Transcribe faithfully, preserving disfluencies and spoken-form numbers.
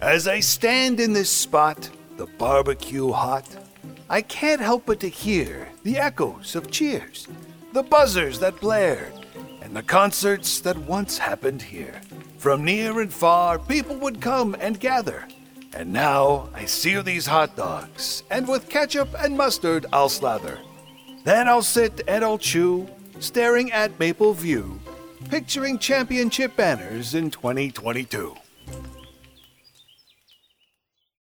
As I stand in this spot, the barbecue hot, I can't help but to hear the echoes of cheers, the buzzers that blared, and the concerts that once happened here. From near and far, people would come and gather. And now I sear these hot dogs, and with ketchup and mustard I'll slather. Then I'll sit and I'll chew, staring at Maple View, picturing championship banners in twenty twenty-two.